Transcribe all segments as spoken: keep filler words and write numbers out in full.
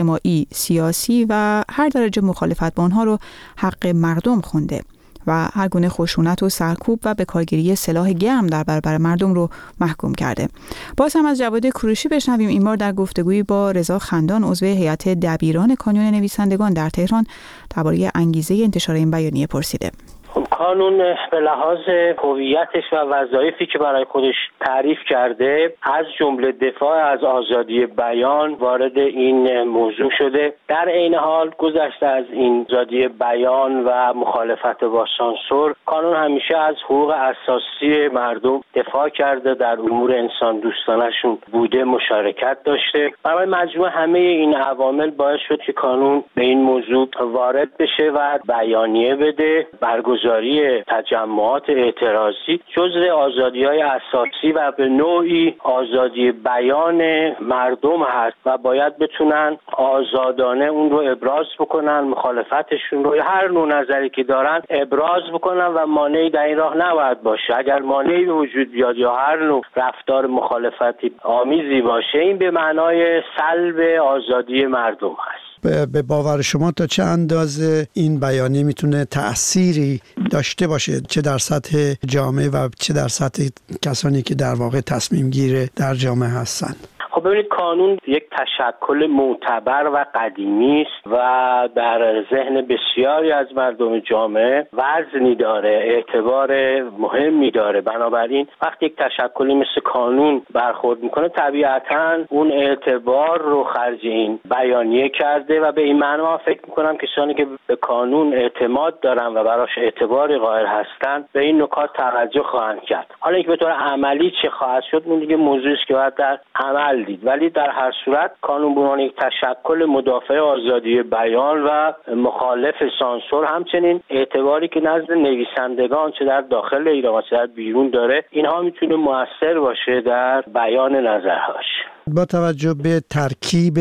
اجتماعی، سیاسی و هر درجه مخالفت با آنها رو حق مردم خونده و هر گونه خشونت و سرکوب و به کارگیری سلاح گرم در برابر مردم رو محکوم کرده. باز هم از جواد کوروشی بشنویم، این بار در گفتگویی با رضا خندان عضو هیئت دبیران کانون نویسندگان در تهران درباره انگیزه انتشار این بیانیه پرسیده. قانون به لحاظ هویتش و وظایفی که برای خودش تعریف کرده از جمله دفاع از آزادی بیان وارد این موضوع شده. در عین حال گذشته از این آزادی بیان و مخالفت با سانسور، قانون همیشه از حقوق اساسی مردم دفاع کرده، در امور انسان دوستانشون بوده، مشارکت داشته. برای مجموع همه این عوامل باعث شد که قانون به این موضوع وارد بشه و بیانیه بده. برگزاری تجمعات اعتراضی جزء آزادی‌های اساسی و به نوعی آزادی بیان مردم هست و باید بتونن آزادانه اون رو ابراز بکنن، مخالفتشون رو، هر نوع نظری که دارن ابراز بکنن و مانعی در این راه نباید باشه. اگر مانعی به وجود بیاد یا هر نوع رفتار مخالفتی آمیزی باشه، این به معنای سلب آزادی مردم هست. به باور شما تا چه اندازه این بیانیه میتونه تأثیری داشته باشه، چه در سطح جامعه و چه در سطح کسانی که در واقع تصمیم گیره در جامعه هستن؟ خب ببینید، قانون یک تشکل معتبر و قدیمی است و در ذهن بسیاری از مردم جامعه وزنی داره، اعتبار مهمی داره. بنابراین وقتی یک تشکلی مثل قانون برخورد میکنه، طبیعتاً اون اعتبار رو خرج این بیانیه کرده و به این معنی من فکر میکنم کسانی که به قانون اعتماد دارن و براش اعتباری قائل هستن به این نکات توجه خواهند کرد. حالا اینکه به طور عملی چه خواهد شد، اون دیگه موضوعی است که باید در عمل دید. ولی در هر صورت قانون به عنوان یک تشکل مدافع آزادی بیان و مخالف سانسور، همچنین اعتباری که نزد نویسندگان چه در داخل ایران چه در بیرون داره، اینها میتونه مؤثر باشه در بیان نظرهاش. با توجه به ترکیب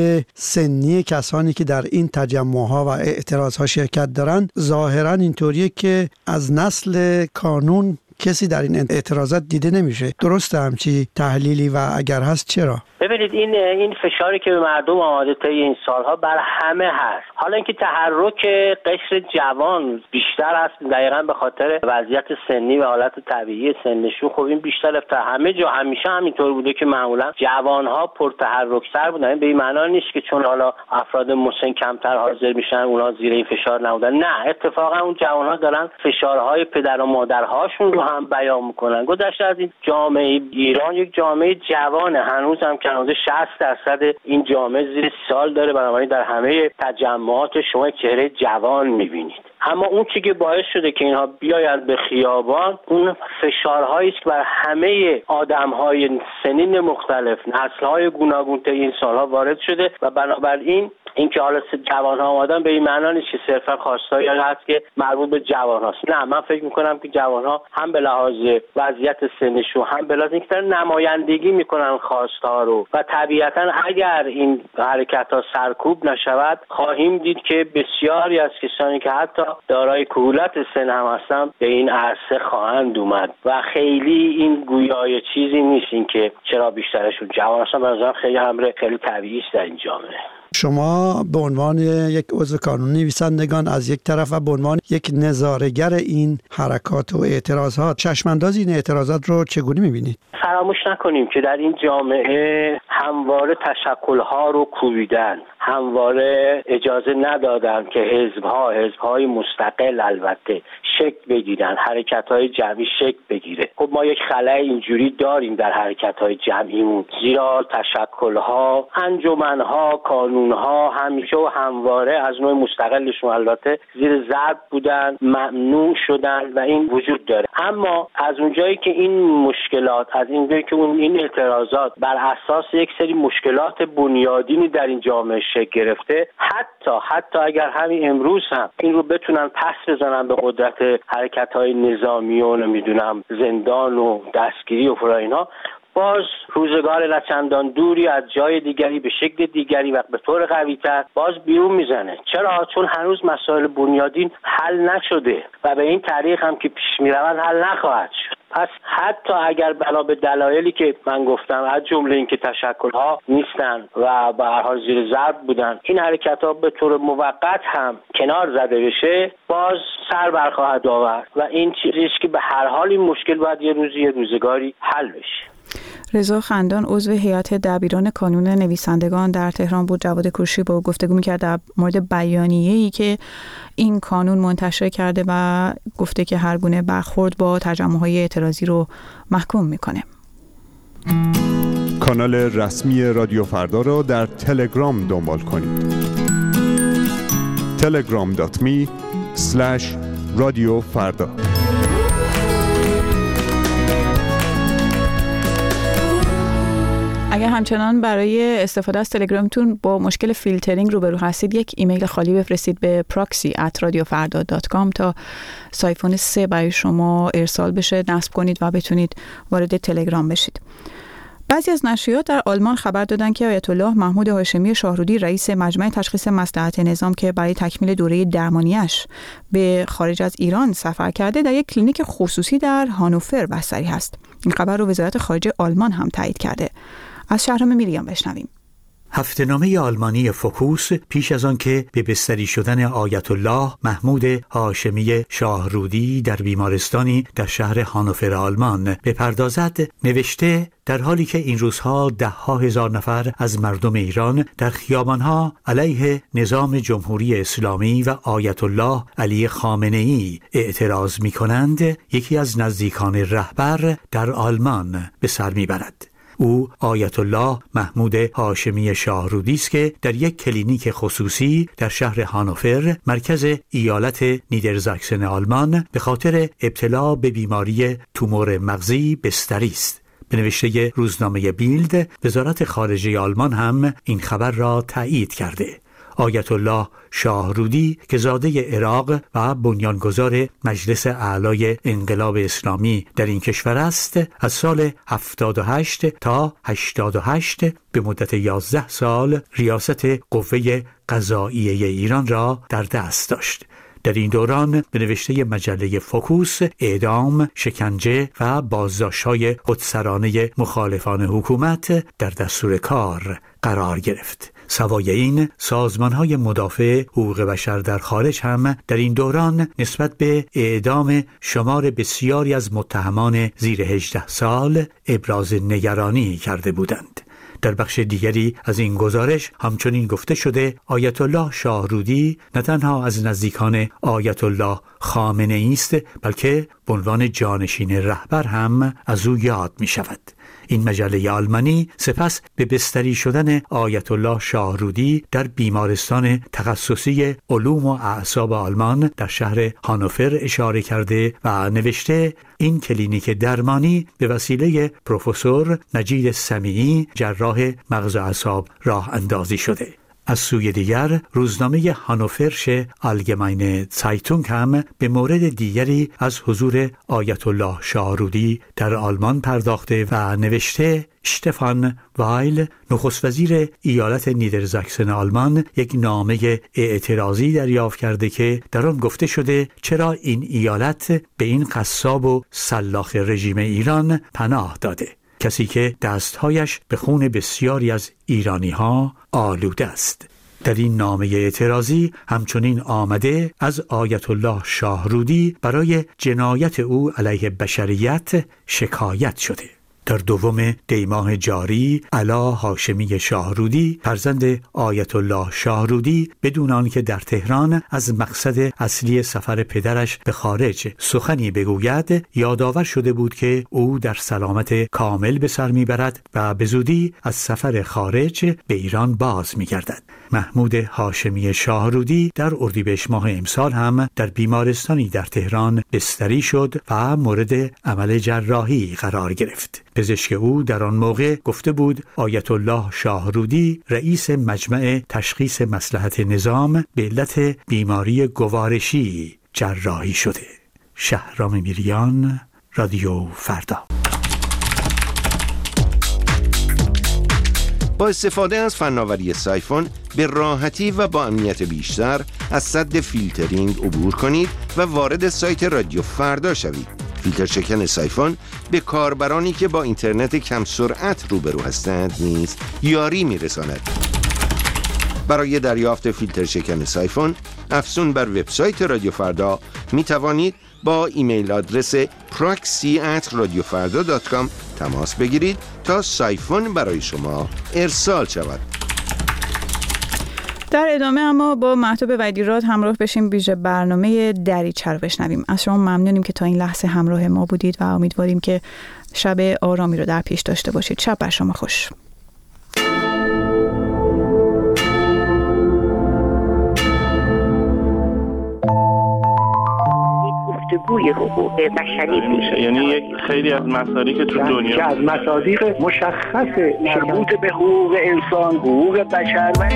سنی کسانی که در این تجمعها و اعتراضها شرکت دارن، ظاهرا اینطوریه که از نسل قانون کسی در این اعتراضات دیده نمیشه. درسته همچی تحلیلی و اگر هست چرا؟ ببینید، این این فشاری که به مردم آمده طی این سالها بر همه هست. حالا اینکه تحرک قشر جوان بیشتر است دقیقاً به خاطر وضعیت سنی و حالت طبیعی سنشون، خب این بیشتر تا همه جا همیشه همینطور بوده که معمولا جوانها پرتحرک‌تر بودن. به این معنا نیست که چون حالا افراد مسن کمتر حاضر میشن اونها زیر این فشار نبودن. نه، اتفاقا اون جوانها دارن فشارهای پدر و مادرهاشون رو هم بیان میکنن. گذشته از این جامعه ایران یک جامعه جوانه، هنوز هم که حدود شصت درصد این جامعه زیر سی سال داره. بنابراین در همه تجمعات شما چهره جوان میبینید. اما اون چیزی که باعث شده که اینها بیاید به خیابان، اون فشارهایی است که بر همه آدم‌های سنین مختلف، نسل‌های گوناگون طی این سالها وارد شده و بنابراین اینکه حالا جوان‌ها آمدن به این معنا نیست که صرفا خواستایی هست که مربوط به جوان‌هاست. نه، من فکر می‌کنم که جوان‌ها هم به لحاظ وضعیت سنشون، هم به لحاظ اینکه نمایندگی می‌کنن خواست‌ها رو و طبیعتاً اگر این حرکت‌ها سرکوب نشود، خواهیم دید که بسیاری از کسانی که حتی دارای کهولت سن هم هستن به این عرصه خواهند اومد و خیلی این گویای چیزی نیست این که چرا بیشترشون جوان هستن. به نظرم خیلی امر خیلی طبیعی است در این جامعه. شما به عنوان یک عضو کانون نویسندگان از یک طرف و به عنوان یک نظاره‌گر این حرکات و اعتراضات، چشمانداز این اعتراضات رو چگونه می‌بینید؟ فراموش نکنیم که در این جامعه همواره تشکل‌ها رو کوبیدن، همواره اجازه ندادن که حزب‌ها، حزب‌های مستقل البته شکل بگیرن، حرکت‌های جمعی شکل بگیره. خب ما یک خلأ اینجوری داریم در حرکت‌های جمعیمون، زیرا تشکل‌ها، انجمن‌ها، کانون‌ها همیشه و همواره از نوع مستقلشون البته زیر ضرب بودن، ممنوع شدن و این وجود داره. اما از اونجایی که این مشکلات، از اینجایی که اون این اعتراضات بر اساس یک سری مشکلات بنیادینی در این جامعه شکل گرفته، حتی حتی اگر همین امروز هم این رو بتونن پس بزنن به قدرت حرکت‌های نظامی و نمیدونم زندان و دستگیری و فرا اینا، باز روزگار نچندان دوری از جای دیگری به شکل دیگری و به طور قوی‌تر باز بیرون میزنه. چرا؟ چون هنوز مسائل بنیادین حل نشده و به این طریق هم که پیش میروند حل نخواهد شد. پس حتی اگر بنا به دلایلی که من گفتم از جمله اینکه تشکل‌ها نیستن و به هر حال زیر ضرب بودن، این حرکت‌ها به طور موقت هم کنار زده بشه، باز سر برخواهد آورد و این چیزی است که به هر حال این مشکل باید یه روزی یه روزگاری حل بشه. رضا خندان عضو هیئت دبیران کانون نویسندگان در تهران بود. جواد کوروشی با گفتگو می‌کرد در مورد بیانیه‌ای که این کانون منتشر کرده و گفته که هر گونه برخورد با تجمع‌های اعتراضی رو محکوم می‌کنه. کانال رسمی رادیو فردا را در تلگرام دنبال کنید. تلگرام دات می اسلش رادیو فردا. اگر همچنان برای استفاده از تلگرامتون با مشکل فیلترینگ روبرو هستید، یک ایمیل خالی بفرستید به پراکسی ات رادیو فردا دات کام تا سایفون سه برای شما ارسال بشه، نصب کنید و بتونید وارد تلگرام بشید. بعضی از نشریات در آلمان خبر دادند که آیت الله محمود هاشمی شاهرودی، رئیس مجمع تشخیص مصلحت نظام که برای تکمیل دوره درمانیش به خارج از ایران سفر کرده، در یک کلینیک خصوصی در هانوفر بستری هست. این خبر رو وزارت خارجه آلمان هم تایید کرده. از شهرام میریان بشنویم. هفته‌نامه آلمانی فوکوس پیش از آن که به بستری شدن آیت الله محمود هاشمی شاهرودی در بیمارستانی در شهر هانوفر آلمان بپردازد نوشته در حالی که این روزها ده ها هزار نفر از مردم ایران در خیابانها علیه نظام جمهوری اسلامی و آیت الله علی خامنه‌ای اعتراض می کنند، یکی از نزدیکان رهبر در آلمان به سر می برد. او آیت الله محمود هاشمی شاهرودی است که در یک کلینیک خصوصی در شهر هانوفر مرکز ایالت نیدرزاکسن آلمان به خاطر ابتلا به بیماری تومور مغزی بستری است. به نوشته روزنامه بیلد، وزارت خارجه آلمان هم این خبر را تایید کرده. آیت الله شاهرودی که زاده عراق و بنیانگذار مجلس اعلای انقلاب اسلامی در این کشور است، از سال هفتاد و هشت تا هشتاد و هشت به مدت یازده سال ریاست قوه قضاییه ایران را در دست داشت. در این دوران به نوشته مجله فوکوس اعدام، شکنجه و بازداشت‌های خودسرانه مخالفان حکومت در دستور کار قرار گرفت. سوای این، سازمان‌های مدافع حقوق بشر در خارج هم در این دوران نسبت به اعدام شمار بسیاری از متهمان زیر هجده سال ابراز نگرانی کرده بودند. در بخش دیگری از این گزارش همچنین گفته شده آیت الله شاهرودی نه تنها از نزدیکان آیت الله خامنه‌ای است، بلکه به عنوان جانشین رهبر هم از او یاد می شود. این مجله آلمانی سپس به بستری شدن آیت الله شاهرودی در بیمارستان تخصصی علوم و اعصاب آلمان در شهر هانوفر اشاره کرده و نوشته این کلینیک درمانی به وسیله پروفسور مجید سمیعی جراح مغز و اعصاب راه اندازی شده. از سوی دیگر روزنامه هانوفرشه آلگماینه زایتونگ هم به مورد دیگری از حضور آیت الله شاهرودی در آلمان پرداخته و نوشته اشتفان وایل نخست وزیر ایالت نیدرزاکسن آلمان یک نامه اعتراضی دریافت کرده که در آن گفته شده چرا این ایالت به این قصاب و سلاخ رژیم ایران پناه داده، کسی که دستهایش به خون بسیاری از ایرانی ها آلوده است. در این نامه اعتراضی همچنین آمده از آیت الله شاهرودی برای جنایت او علیه بشریت شکایت شده. در دوم دی ماه جاری علا هاشمی شاهرودی فرزند آیت الله شاهرودی بدون آنکه در تهران از مقصد اصلی سفر پدرش به خارج سخنی بگوید یادآور شده بود که او در سلامت کامل به سر میبرد و به زودی از سفر خارج به ایران باز میگردد. محمود هاشمی شاهرودی در اردیبهشت ماه امسال هم در بیمارستانی در تهران بستری شد و مورد عمل جراحی قرار گرفت. پزشک او در آن موقع گفته بود آیت الله شاهرودی رئیس مجمع تشخیص مصلحت نظام به علت بیماری گوارشی جراحی شده. شهرام میریان، رادیو فردا. با استفاده از فناوری سایفون به راحتی و با امنیت بیشتر از سد فیلترینگ عبور کنید و وارد سایت رادیو فردا شوید. فیلتر شکن سایفون به کاربرانی که با اینترنت کم سرعت روبرو هستند نیز یاری می‌رساند. برای دریافت فیلتر شکن سایفون افزون بر وبسایت رادیو فردا می توانید با ایمیل آدرس پراکسی ات رادیو فردا دات کام تماس بگیرید تا سایفون برای شما ارسال شود. در ادامه اما با مهتاب ویدیراد همراه بشیم ویژه برنامه دریچه رو بشنویم. از شما ممنونیم که تا این لحظه همراه ما بودید و امیدواریم که شب آرامی رو در پیش داشته باشید. شب بر شما خوش. گفتگوی حقوق بشری میشه، یعنی یک خیلی از مسائلی که تو دنیا که از مصادیق مشخص مربوط به حقوق انسان، حقوق بشر و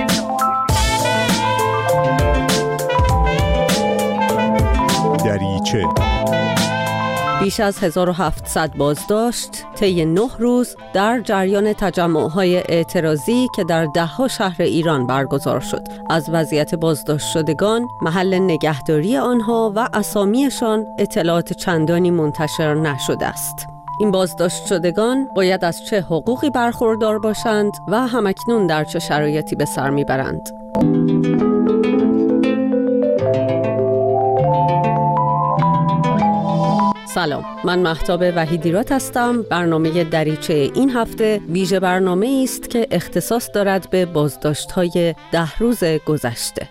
دریچه بیش از هزار و هفتصد بازداشت طی نه روز در جریان تجمع‌های اعتراضی که در ده‌ها شهر ایران برگزار شد. از وضعیت بازداشت شدگان، محل نگهداری آنها و اسامیشان اطلاعات چندانی منتشر نشده است. این بازداشت شدگان باید از چه حقوقی برخوردار باشند و همکنون در چه شرایطی به سر میبرند؟ سلام، من مهتاب وحیدیراد هستم. برنامه دریچه این هفته ویژه برنامه است که اختصاص دارد به بازداشت‌های ده روز گذشته.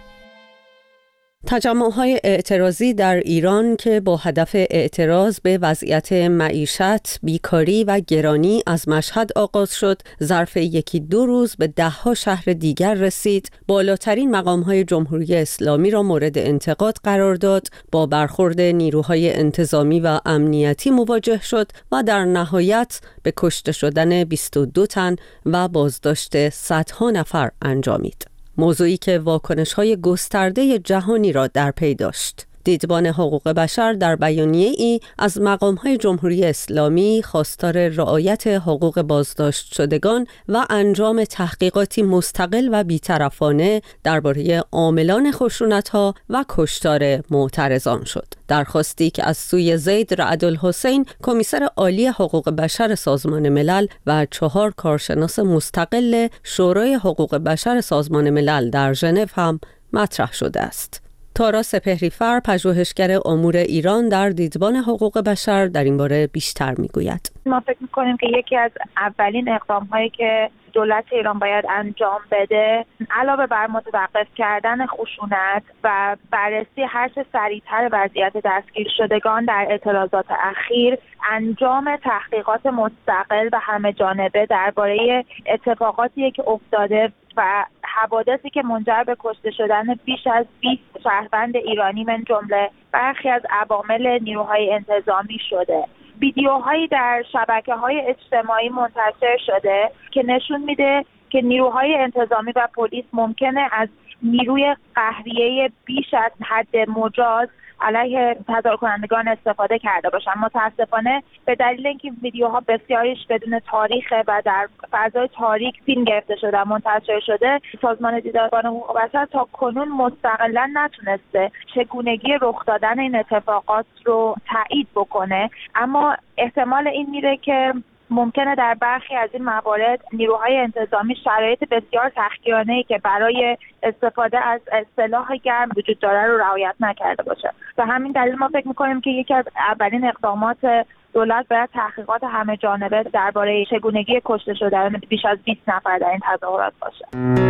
تجمع‌های اعتراضی در ایران که با هدف اعتراض به وضعیت معیشت، بیکاری و گرانی از مشهد آغاز شد، ظرف یکی دو روز به ده‌ها شهر دیگر رسید، بالاترین مقام‌های جمهوری اسلامی را مورد انتقاد قرار داد، با برخورد نیروهای انتظامی و امنیتی مواجه شد و در نهایت به کشته شدن بیست و دو تن و بازداشت صدها نفر انجامید. موضوعی که واکنش‌های گسترده جهانی را در پی داشت. دیدبان حقوق بشر در بیانیه‌ای از مقام‌های جمهوری اسلامی خواستار رعایت حقوق بازداشت شدگان و انجام تحقیقاتی مستقل و بی‌طرفانه درباره عاملان خشونت‌ها و کشتار معترضان شد. درخواستی که از سوی زید رعدالحسین، کمیسر عالی حقوق بشر سازمان ملل و چهار کارشناس مستقل شورای حقوق بشر سازمان ملل در ژنو هم مطرح شده است. تارا سپهری‌فر، پژوهشگر امور ایران در دیدبان حقوق بشر، در این باره بیشتر میگوید. ما فکر می‌کنیم که یکی از اولین اقدام‌هایی که دولت ایران باید انجام بده، علاوه بر متوقف کردن خشونت و بررسی هر چه سریعتر وضعیت دستگیر شدگان در اعتراضات اخیر، انجام تحقیقات مستقل و همه جانبه درباره اتفاقاتی که افتاده و حوادثی که منجر به کشته شدن بیش از بیست شهروند ایرانی من جمله برخی از عوامل نیروهای انتظامی شده. ویدیوهایی در شبکه‌های اجتماعی منتشر شده که نشون میده که نیروهای انتظامی و پلیس ممکنه از نیروی قهریه بیش از حد مجاز علیه تظاهر کنندگان استفاده کرده باشن. متاسفانه به دلیل اینکه ویدیوها بسیاریش بدون تاریخه و در فضای تاریک فیلم گرفته شده و منتشر شده، سازمان دیدبان حقوق بشر تا کنون مستقلا نتونسته چگونگی رخ دادن این اتفاقات رو تایید بکنه، اما احتمال این میره که ممکنه در برخی از این موارد نیروهای انتظامی شرایط بسیار تحقیرانه‌ای که برای استفاده از سلاح گرم وجود داره رو رعایت نکرده باشه. به همین دلیل ما فکر می‌کنیم که یکی از اولین اقدامات دولت باید تحقیقات همه جانبه درباره چگونگی کشته شدن بیش از بیست نفر در این تظاهرات باشه.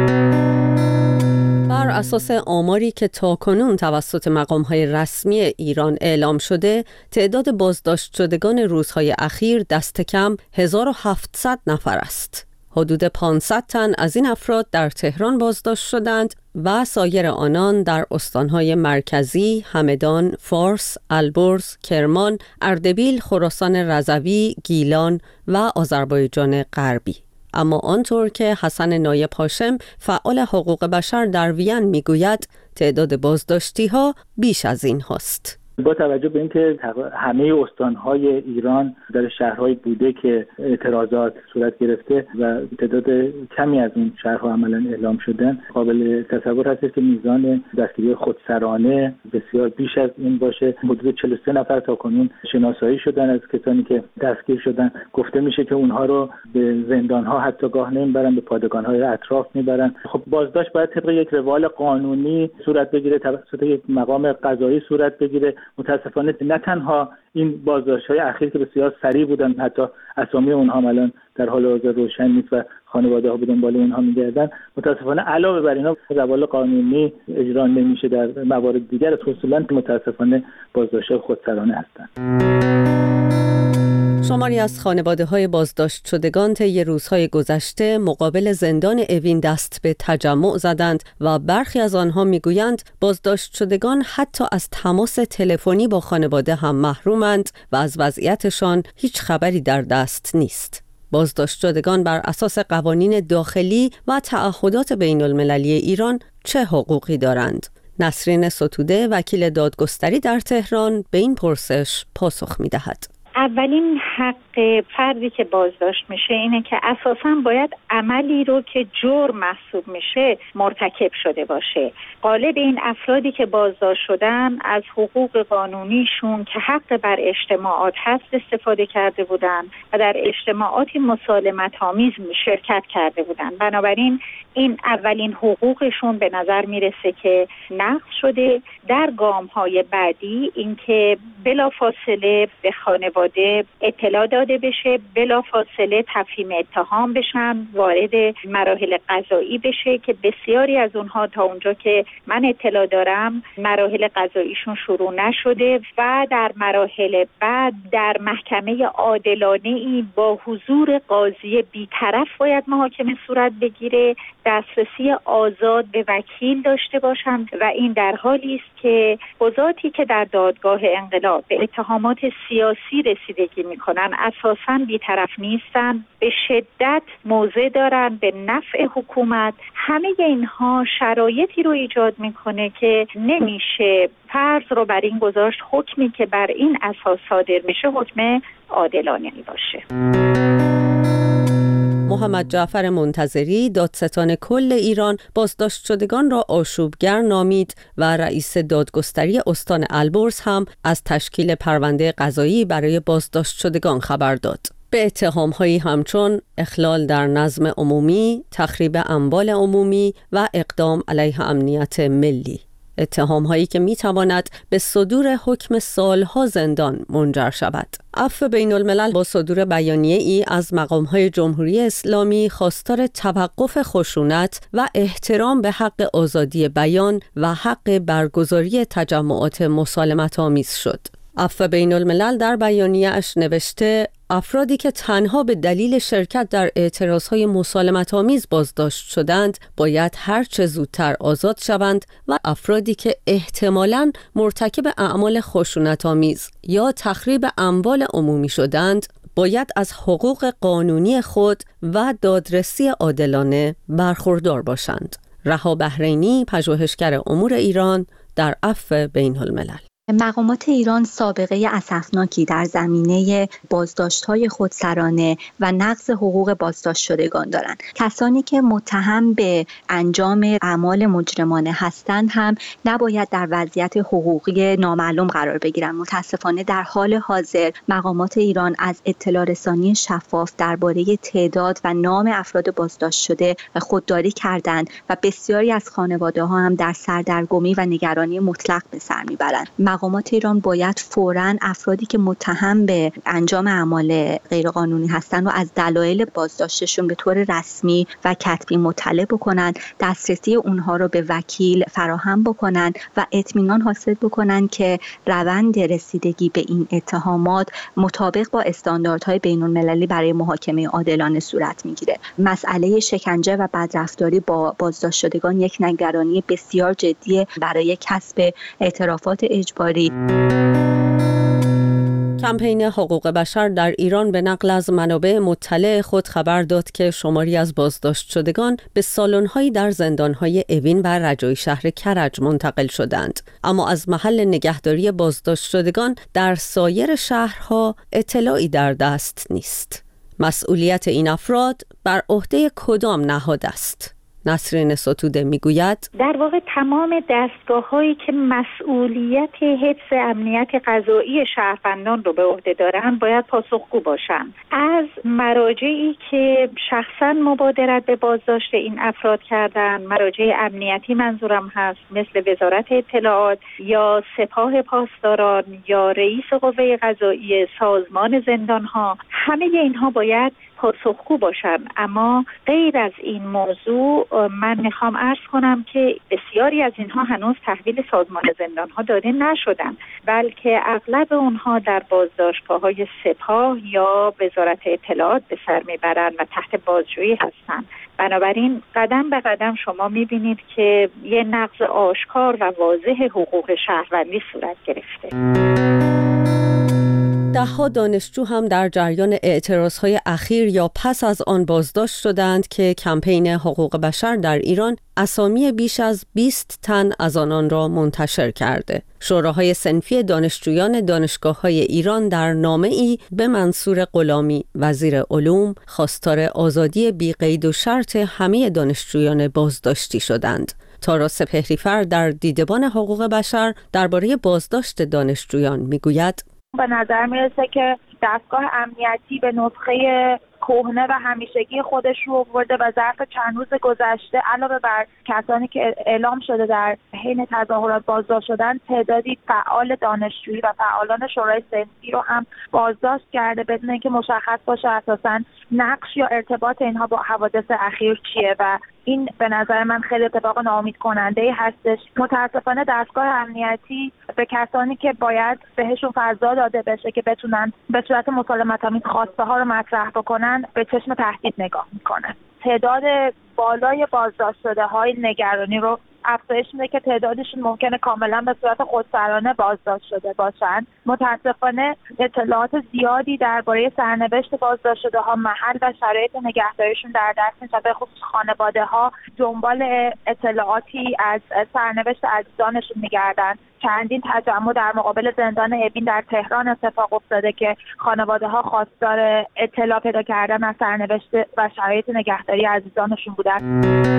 بر اساس آماری که تاکنون توسط مقام‌های رسمی ایران اعلام شده، تعداد بازداشت شدگان روزهای اخیر دست کم هزار و هفتصد نفر است. حدود پانصد تن از این افراد در تهران بازداشت شدند و سایر آنان در استانهای مرکزی، همدان، فارس، البرز، کرمان، اردبیل، خراسان رضوی، گیلان و آذربایجان غربی. اما آنطور که حسن نایب هاشم، فعال حقوق بشر در وین میگوید، تعداد بازداشتی ها بیش از این هاست. با توجه به اینکه همه استان‌های ایران در شهرهایی بوده که اعتراضات صورت گرفته و تعداد کمی از اون شهرها عملاً اعلام شدن، قابل تصور هست که میزان دستگیری خودسرانه بسیار بیش از این باشه. حدود چهل و سه نفر تاکنون شناسایی شدن از کسانی که دستگیر شدن. گفته میشه که اونها رو به زندان‌ها حتی گاه نمیبرن، به پادگان‌های اطراف میبرن. خب بازداشت باید طبق یک روال قانونی صورت بگیره، توسط یک مقام قضایی صورت بگیره. متاسفانه نه تنها این بازداشت‌های اخیر که بسیار سریع بودن، حتی اسامی اونها الان در حال حاضر روشن نیست و خانواده‌ها به دنبال اونها می‌گردن. متاسفانه علاوه بر اینا روال قانونی اجرا نمیشه در موارد دیگر، خصوصاً متاسفانه بازداشت‌های خودسرانه هستند. شماری از خانواده‌های بازداشت شدگان طی روزهای گذشته مقابل زندان اوین دست به تجمع زدند و برخی از آنها میگویند بازداشت شدگان حتی از تماس تلفنی با خانواده هم محرومند و از وضعیتشان هیچ خبری در دست نیست. بازداشت شدگان بر اساس قوانین داخلی و تعهدات بین المللی ایران چه حقوقی دارند؟ نسرین ستوده وکیل دادگستری در تهران به این پرسش پاسخ می‌دهد. اولین حق فردی که بازداشت میشه اینه که اساساً باید عملی رو که جرم محسوب میشه مرتکب شده باشه. غالب این افرادی که بازداشت شدن از حقوق قانونیشون که حق بر اجتماعات هست استفاده کرده بودن و در اجتماعاتی مسالمت آمیز شرکت کرده بودن. بنابراین این اولین حقوقشون به نظر میرسه که نقض شده. در گام‌های بعدی اینکه بلافاصله به خانواده اطلاع داده بشه، بلافاصله تفهیم اتهام بشن، وارد مراحل قضایی بشه که بسیاری از اونها تا اونجا که من اطلاع دارم مراحل قضاییشون شروع نشده و در مراحل بعد در محکمه عادلانه‌ای با حضور قاضی بی‌طرف باید محاکمه صورت بگیره، دسترسی آزاد به وکیل داشته باشند و این در حالی است که قضاتی که در دادگاه انقلاب به اتهامات سیاسی رسیدگی میکنن اساساً بی‌طرف نیستن، به شدت موضع دارن به نفع حکومت. همه اینها شرایطی رو ایجاد میکنه که نمیشه فرض رو بر این گذاشت حکمی که بر این اساس صادر میشه حکم عادلانه باشه. محمد جعفر منتظری دادستان کل ایران بازداشت شدگان را آشوبگر نامید و رئیس دادگستری استان البرز هم از تشکیل پرونده قضایی برای بازداشت شدگان خبر داد. به اتهام‌هایی همچون اخلال در نظم عمومی، تخریب اموال عمومی و اقدام علیه امنیت ملی. اتهام‌هایی که می‌تواند به صدور حکم سالها زندان منجر شود. عفو بین الملل با صدور بیانیه‌ای از مقام‌های جمهوری اسلامی خواستار توقف خشونت و احترام به حق آزادی بیان و حق برگزاری تجمعات مسالمت‌آمیز شد. عفو بین الملل در بیانیه‌اش نوشته افرادی که تنها به دلیل شرکت در اعتراضهای مسالمت‌آمیز بازداشت شدند باید هر چه زودتر آزاد شوند و افرادی که احتمالاً مرتکب اعمال خشونت‌آمیز یا تخریب اموال عمومی شدند باید از حقوق قانونی خود و دادرسی عادلانه برخوردار باشند. رها بحرینی، پژوهشگر امور ایران در عفو بین الملل. مقامات ایران سابقه اسفناکی در زمینه بازداشت‌های خودسرانه و نقض حقوق بازداشت شدگان دارند. کسانی که متهم به انجام اعمال مجرمانه هستند هم نباید در وضعیت حقوقی نامعلوم قرار بگیرند. متاسفانه در حال حاضر مقامات ایران از اطلاع رسانی شفاف درباره تعداد و نام افراد بازداشت شده خودداری کردند و بسیاری از خانواده‌ها هم در سردرگمی و نگرانی مطلق به سر می‌برند. مقامات ایران باید فوراً افرادی که متهم به انجام اعمال غیرقانونی هستند و از دلایل بازداشتشون به طور رسمی و کتبی مطلع بکنند، دسترسی اونها رو به وکیل فراهم بکنند و اطمینان حاصل بکنند که روند رسیدگی به این اتهامات مطابق با استانداردهای بین‌المللی برای محاکمه عادلانه صورت میگیره. مسئله شکنجه و بدرفتاری با بازداشت شدگان یک نگرانی بسیار جدی برای کسب اعترافات اجباری. کمپین حقوق بشر در ایران به نقل از منابع مطلع خود خبر داد که شماری از بازداشت شدگان به سالن‌هایی در زندان‌های اوین و رجایی شهر کرج منتقل شدند، اما از محل نگهداری بازداشت شدگان در سایر شهرها اطلاعی در دست نیست. مسئولیت این افراد بر عهده کدام نهاد است؟ نسرین ستوده میگوید در واقع تمام دستگاه‌هایی که مسئولیت حفظ امنیت غذایی شهروندان رو به عهده دارن باید پاسخگو باشن. از مراجعی که شخصا مبادرت به بازداشت این افراد کردن، مراجع امنیتی منظورم هست، مثل وزارت اطلاعات یا سپاه پاسداران یا رئیس قوه قضاییه، سازمان زندان‌ها، همه اینها باید پاسخگو باشن. اما غیر از این موضوع من میخوام عرض کنم که بسیاری از اینها هنوز تحویل سازمان زندان‌ها داده نشدن، بلکه اغلب اونها در بازداشتگاه‌های سپاه یا وزارت اطلاعات به سر میبرن و تحت بازجویی هستن. بنابراین قدم به قدم شما میبینید که یه نقض آشکار و واضح حقوق شهروندی صورت گرفته. ده‌ها دانشجو هم در جریان اعتراضهای اخیر یا پس از آن بازداشت شدند که کمپین حقوق بشر در ایران اسامی بیش از بیست تن از آنان را منتشر کرده. شوراهای صنفی دانشجویان دانشگاه‌های ایران در نامه‌ای به منصور غلامی وزیر علوم خواستار آزادی بی قید و شرط همه دانشجویان بازداشتی شدند. تارا سپهری‌فر در دیدبان حقوق بشر درباره بازداشت دانشجویان میگوید: به نظر میرسه که دستگاه امنیتی به نسخه کهنه و همیشگی خودش رو آورده و ظرف چند روز گذشته علاوه بر کسانی که اعلام شده در حین تظاهرات بازداشت شدن، تعدادی فعال دانشجویی و فعالان شورای صنفی رو هم بازداشت کرده بدون اینکه مشخص باشه اساساً نقش یا ارتباط اینها با حوادث اخیر چیه و این به نظر من خیلی اتفاق ناامید کننده هستش. متاسفانه دستگاه امنیتی به کسانی که باید بهشون فضا داده بشه که بتونن به صورت مسالمت‌آمیز خواسته ها رو مطرح بکنن به چشم تهدید نگاه میکنه. تعداد بالای بازداشت شده های نگرانی رو افزایش میده که تعدادشون ممکنه کاملا به صورت خودسرانه بازداشت شده باشن. متاسفانه اطلاعات زیادی درباره سرنوشت بازداشت شده ها، محل و شرایط نگهداریشون در دست نیست و به خصوص خانواده ها دنبال اطلاعاتی از سرنوشت عزیزانشون میگردن. چندین تجمع در مقابل زندان اوین در تهران اتفاق افتاده که خانواده ها خواستار اطلاع پیدا کردن از سرنوشت و شرایط نگهداری عزیزانشون بودن.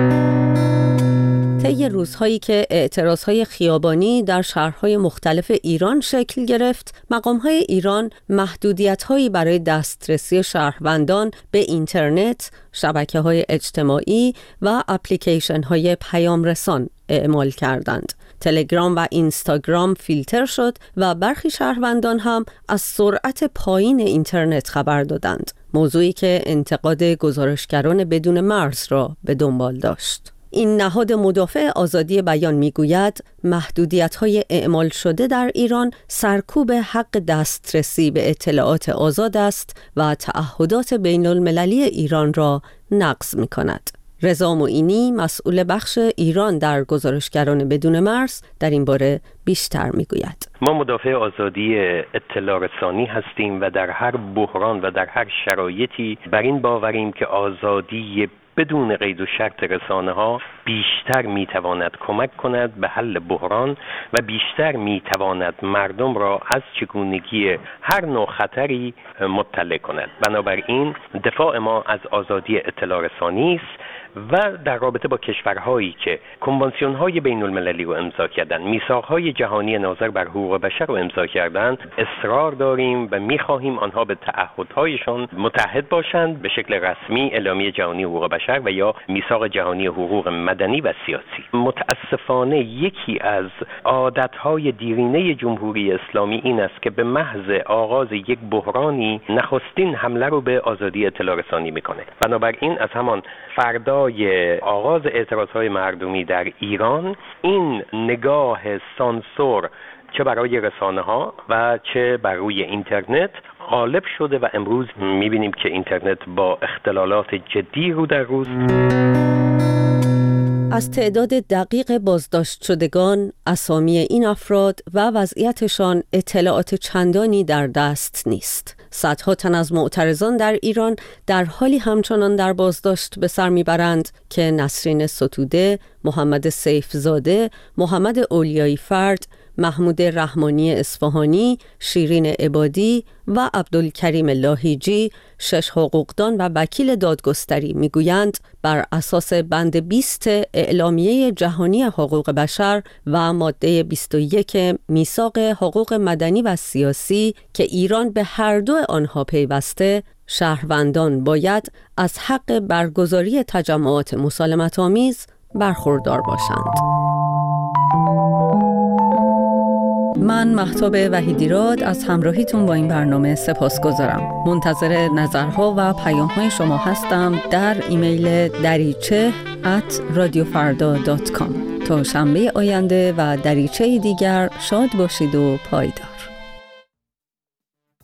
طی روزهایی که اعتراضهای خیابانی در شهرهای مختلف ایران شکل گرفت، مقامهای ایران محدودیت‌هایی برای دسترسی شهروندان به اینترنت، شبکه‌های اجتماعی و اپلیکیشن‌های پیام رسان اعمال کردند. تلگرام و اینستاگرام فیلتر شد و برخی شهروندان هم از سرعت پایین اینترنت خبر دادند، موضوعی که انتقاد گزارشگران بدون مرز را به دنبال داشت. این نهاد مدافع آزادی بیان میگوید محدودیت‌های اعمال شده در ایران سرکوب حق دسترسی به اطلاعات آزاد است و تعهدات بین المللی ایران را نقض می‌کند. رضا معینی مسئول بخش ایران در گزارشگران بدون مرز در این باره بیشتر میگوید. ما مدافع آزادی اطلاع رسانی هستیم و در هر بحران و در هر شرایطی بر این باوریم که آزادی بدون قید و شرط رسانه ها بیشتر میتواند کمک کند به حل بحران و بیشتر میتواند مردم را از چگونگی هر نوع خطری مطلع کند. بنابراین دفاع ما از آزادی اطلاع رسانی است و در رابطه با کشورهایی که کنوانسیون‌های بین المللی رو امضا کردن، میثاق‌های جهانی ناظر بر حقوق بشر رو امضا کردن، اصرار داریم و می‌خواهیم آنها به تعهدهایشان متحد باشند به شکل رسمی اعلامیه جهانی حقوق بشر و یا میثاق جهانی حقوق مدنی و سیاسی. متاسفانه یکی از عادت‌های دیرینه جمهوری اسلامی این است که به محض آغاز یک بحرانی نخستین حمله رو به آزادی اطلاع رسانی می‌کنه. بنابراین از همان فردا آغاز اعتراضهای مردمی در ایران این نگاه سانسور چه برای رسانه ها و چه بر روی اینترنت غالب شده و امروز میبینیم که اینترنت با اختلالات جدی رو در روز. از تعداد دقیق بازداشت شدگان، اسامی این افراد و وضعیتشان اطلاعات چندانی در دست نیست. صدها تن از معترضان در ایران در حالی همچنان در بازداشت به سر میبرند که نسرین ستوده، محمد سیفزاده، محمد اولیایی فرد، محمود رحمانی اصفهانی، شیرین عبادی و عبدالکریم لاهیجی، شش حقوقدان و وکیل دادگستری میگویند بر اساس بند بیست اعلامیه جهانی حقوق بشر و ماده بیست و یک میثاق حقوق مدنی و سیاسی که ایران به هر دو آنها پیوسته، شهروندان باید از حق برگزاری تجمعات مسالمت‌آمیز برخوردار باشند. من مهتاب وحیدیراد از همراهیتون با این برنامه سپاسگزارم. منتظر نظرها و پیام‌های شما هستم در ایمیل دریچه ات رادیو فردا دات کام. تا شنبه آینده و دریچه دیگر شاد باشید و پایدار.